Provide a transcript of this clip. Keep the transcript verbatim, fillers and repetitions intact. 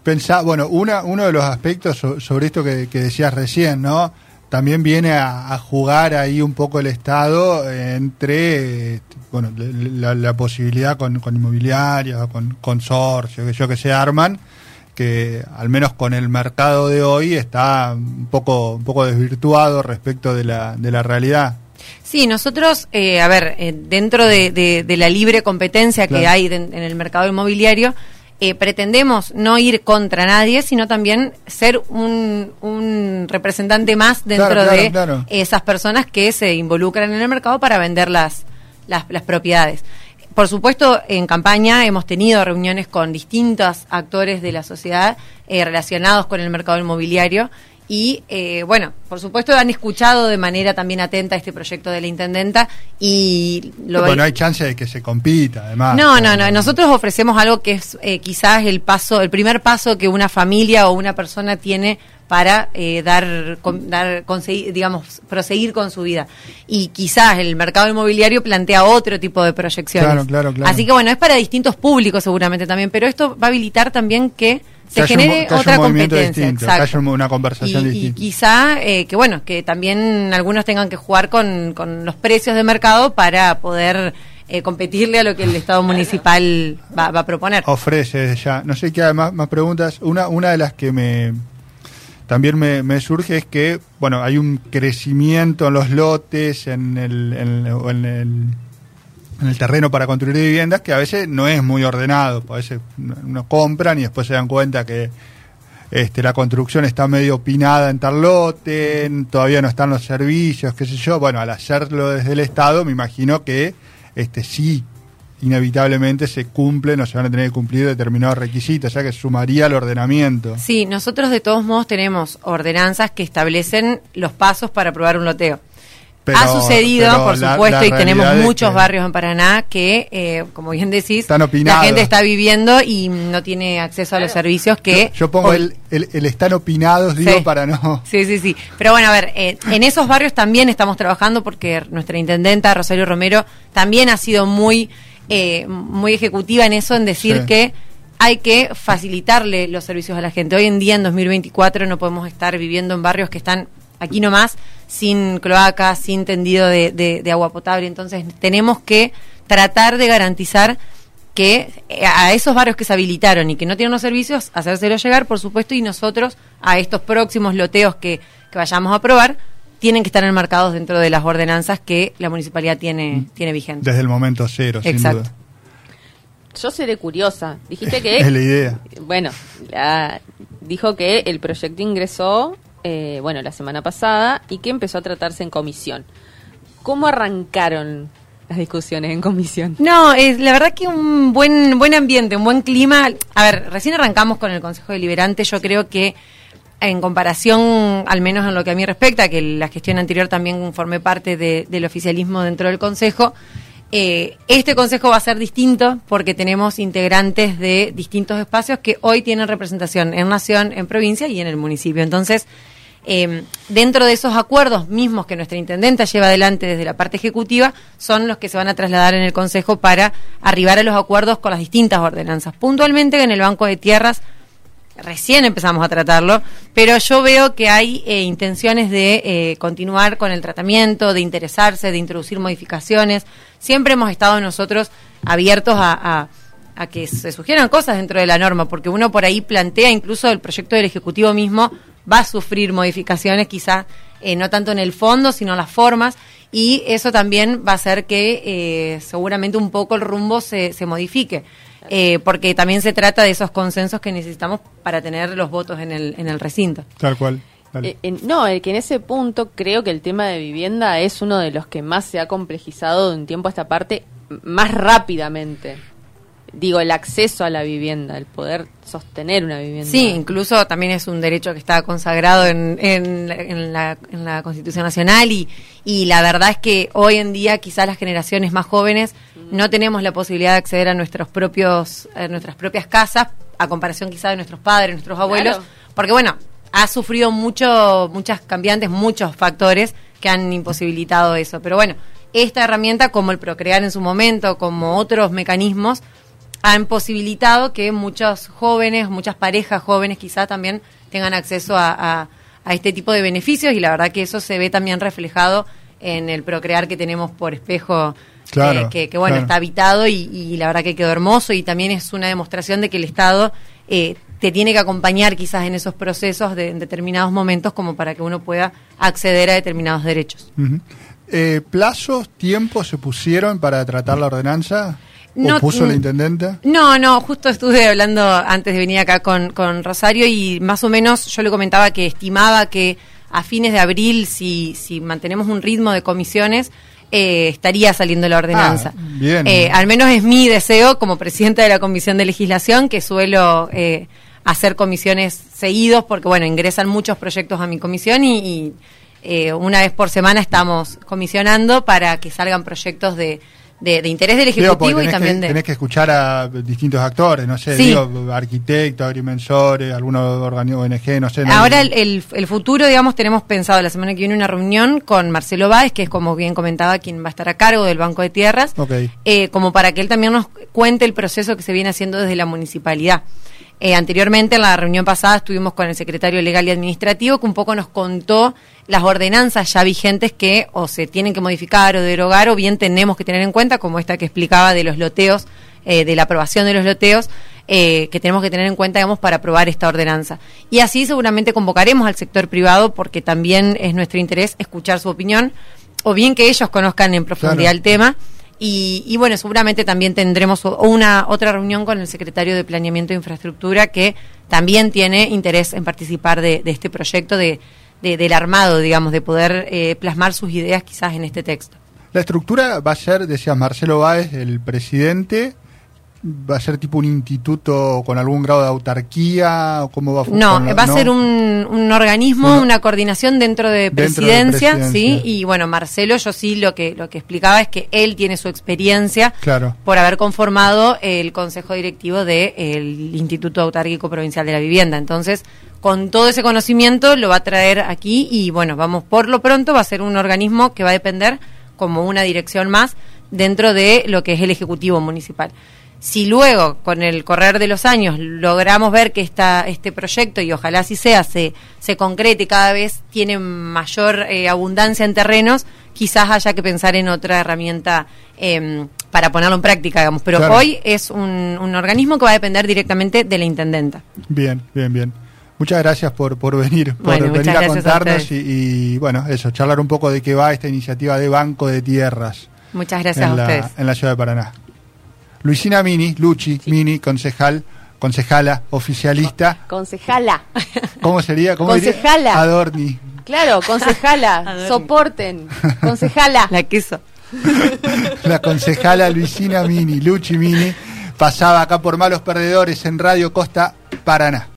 pensá, bueno, una, uno de los aspectos so, sobre esto que, que decías recién, ¿no? También viene a, a jugar ahí un poco el Estado entre, bueno, la, la posibilidad con, con inmobiliarias, con consorcios, que yo que se arman, que al menos con el mercado de hoy está un poco, un poco desvirtuado respecto de la, de la realidad. Sí, nosotros, eh, a ver, eh, dentro de, de, de la libre competencia que claro. hay de, en el mercado inmobiliario, eh, pretendemos no ir contra nadie, sino también ser un, un representante más dentro claro, claro, de claro. esas personas que se involucran en el mercado para vender las, las, las propiedades. Por supuesto, en campaña hemos tenido reuniones con distintos actores de la sociedad eh, relacionados con el mercado inmobiliario y, eh, bueno, por supuesto han escuchado de manera también atenta este proyecto de la intendenta y... Lo bueno, no hay chance de que se compita, además. No, no, no. Nosotros ofrecemos algo que es eh, quizás el paso, el primer paso que una familia o una persona tiene para eh, dar, con, dar conseguir, digamos, proseguir con su vida. Y quizás el mercado inmobiliario plantea otro tipo de proyecciones. Claro, claro, claro. Así que bueno, es para distintos públicos seguramente también, pero esto va a habilitar también que se que genere un, otra competencia, distinto, exacto. Que haya una conversación y, distinta. Y quizá eh, que bueno, que también algunos tengan que jugar con, con los precios de mercado para poder eh, competirle a lo que el Estado municipal va, va a proponer. Ofrece ya. No sé qué además más preguntas. Una, una de las que me también me, me surge es que, bueno, hay un crecimiento en los lotes, en el, en, en el en el terreno para construir viviendas que a veces no es muy ordenado, a veces uno compran y después se dan cuenta que este, la construcción está medio opinada en tal lote, todavía no están los servicios, qué sé yo. Bueno, al hacerlo desde el Estado me imagino que este sí inevitablemente se cumplen o se van a tener que cumplir determinados requisitos, ya que sumaría al ordenamiento. Sí, nosotros de todos modos tenemos ordenanzas que establecen los pasos para aprobar un loteo. Pero, ha sucedido, por la, supuesto, la y tenemos muchos que barrios en Paraná que, eh, como bien decís, la gente está viviendo y no tiene acceso a los servicios que... Yo, yo pongo hoy, el, el, el están opinados, digo, sí, para no... Sí, sí, sí. Pero bueno, a ver, eh, en esos barrios también estamos trabajando porque nuestra intendenta, Rosario Romero, también ha sido muy, eh, muy ejecutiva en eso, en decir sí. que hay que facilitarle los servicios a la gente. Hoy en día, en dos mil veinticuatro, no podemos estar viviendo en barrios que están aquí nomás, sin cloacas, sin tendido de, de, de agua potable. Entonces tenemos que tratar de garantizar que a esos barrios que se habilitaron y que no tienen los servicios, hacérselos llegar, por supuesto, y nosotros a estos próximos loteos que, que vayamos a aprobar, tienen que estar enmarcados dentro de las ordenanzas que la municipalidad tiene, tiene vigentes. Desde el momento cero, exacto. Sin duda. Yo seré curiosa. Dijiste que... es la idea. Bueno, la, dijo que el proyecto ingresó... Eh, bueno, la semana pasada, y que empezó a tratarse en comisión. ¿Cómo arrancaron las discusiones en comisión? No, es la verdad que un buen buen ambiente, un buen clima. A ver, recién arrancamos con el Consejo Deliberante. Yo creo que en comparación, al menos en lo que a mí respecta, que la gestión anterior también formé parte de, del oficialismo dentro del Consejo, eh, este Consejo va a ser distinto porque tenemos integrantes de distintos espacios que hoy tienen representación en Nación, en provincia y en el municipio. Entonces, Eh, dentro de esos acuerdos mismos que nuestra intendenta lleva adelante desde la parte ejecutiva, son los que se van a trasladar en el Consejo para arribar a los acuerdos con las distintas ordenanzas. Puntualmente en el Banco de Tierras recién empezamos a tratarlo, pero yo veo que hay eh, intenciones de eh, continuar con el tratamiento, de interesarse, de introducir modificaciones. Siempre hemos estado nosotros abiertos a, a, a que se sugieran cosas dentro de la norma, porque uno por ahí plantea incluso el proyecto del Ejecutivo mismo va a sufrir modificaciones, quizás eh, no tanto en el fondo, sino en las formas, y eso también va a hacer que eh, seguramente un poco el rumbo se, se modifique, eh, porque también se trata de esos consensos que necesitamos para tener los votos en el, en el recinto. Tal cual. Eh, eh, no, el que en ese punto creo que el tema de vivienda es uno de los que más se ha complejizado de un tiempo a esta parte, más rápidamente. Digo, el acceso a la vivienda, el poder sostener una vivienda. Sí, incluso también es un derecho que está consagrado en, en, en, la, en la Constitución Nacional y, y la verdad es que hoy en día quizás las generaciones más jóvenes mm. no tenemos la posibilidad de acceder a nuestros propios a nuestras propias casas, a comparación quizás de nuestros padres, nuestros abuelos, claro. Porque bueno, ha sufrido mucho, muchas cambiantes, muchos factores que han imposibilitado eso, pero bueno, esta herramienta como el Procrear en su momento, como otros mecanismos, han posibilitado que muchos jóvenes, muchas parejas jóvenes quizá también tengan acceso a, a, a este tipo de beneficios, y la verdad que eso se ve también reflejado en el procrear que tenemos por espejo, claro, eh, que, que bueno, claro. está habitado y, y la verdad que quedó hermoso, y también es una demostración de que el Estado eh, te tiene que acompañar quizás en esos procesos de, en determinados momentos como para que uno pueda acceder a determinados derechos. Uh-huh. eh, ¿Plazos, tiempos se pusieron para tratar la ordenanza? ¿O No, puso la intendenta? No, no, justo estuve hablando antes de venir acá con, con Rosario, y más o menos yo le comentaba que estimaba que a fines de abril, si, si mantenemos un ritmo de comisiones, eh, estaría saliendo la ordenanza. Ah, bien. Eh, al menos es mi deseo como presidenta de la Comisión de Legislación, que suelo eh, hacer comisiones seguidos, porque bueno, ingresan muchos proyectos a mi comisión y, y eh, una vez por semana estamos comisionando para que salgan proyectos de De, de interés del Ejecutivo. Digo, y también que, de... tenés que escuchar a distintos actores, no sé, Sí. digo, arquitectos, agrimensores, algunos organismos O N G, no sé. No, Ahora el, el, el futuro, digamos, tenemos pensado la semana que viene una reunión con Marcelo Báez, que es, como bien comentaba, quien va a estar a cargo del Banco de Tierras, Okay. eh, como para que él también nos cuente el proceso que se viene haciendo desde la municipalidad. Eh, anteriormente, en la reunión pasada, estuvimos con el secretario legal y administrativo, que un poco nos contó las ordenanzas ya vigentes que o se tienen que modificar o derogar, o bien tenemos que tener en cuenta, como esta que explicaba de los loteos, eh, de la aprobación de los loteos, eh, que tenemos que tener en cuenta, digamos, para aprobar esta ordenanza. Y así seguramente convocaremos al sector privado, porque también es nuestro interés escuchar su opinión, o bien que ellos conozcan en profundidad Claro. el tema. Y, y bueno, seguramente también tendremos una otra reunión con el secretario de Planeamiento e Infraestructura, que también tiene interés en participar de, de este proyecto, de, de del armado, digamos, de poder eh, plasmar sus ideas quizás en este texto. La estructura va a ser, decías, Marcelo Báez, el presidente, va a ser tipo un instituto con algún grado de autarquía, o cómo va a No, funcionar. va a ser un, un organismo, Bueno, una coordinación dentro de dentro de presidencia, presidencia. sí, y bueno, Marcelo, yo sí lo que lo que explicaba es que él tiene su experiencia Claro. por haber conformado el consejo directivo del Instituto Autárquico Provincial de la Vivienda. Entonces, con todo ese conocimiento lo va a traer aquí, y bueno, vamos, por lo pronto va a ser un organismo que va a depender como una dirección más dentro de lo que es el Ejecutivo Municipal. Si luego, con el correr de los años, logramos ver que esta, este proyecto, y ojalá así sea, se, se concrete y cada vez tiene mayor eh, abundancia en terrenos, quizás haya que pensar en otra herramienta eh, para ponerlo en práctica, digamos. Pero Claro. hoy es un, un organismo que va a depender directamente de la intendenta. Bien, bien, bien. Muchas gracias por, por venir, por Bueno, venir muchas a gracias a contarnos ustedes. y, y, bueno, eso, charlar un poco de qué va esta iniciativa de Banco de Tierras Muchas gracias en a la, ustedes. en la ciudad de Paraná. Luisina Mini, Luchi, Sí. Mini, concejal, concejala, oficialista. Concejala. ¿Cómo sería? ¿Cómo Concejala. diría? Adorni. Claro, concejala. Adorni. Soporten. Concejala. La queso. La concejala Luisina Mini, Luchi Mini, pasaba acá por Malos Perdedores en Radio Costa Paraná.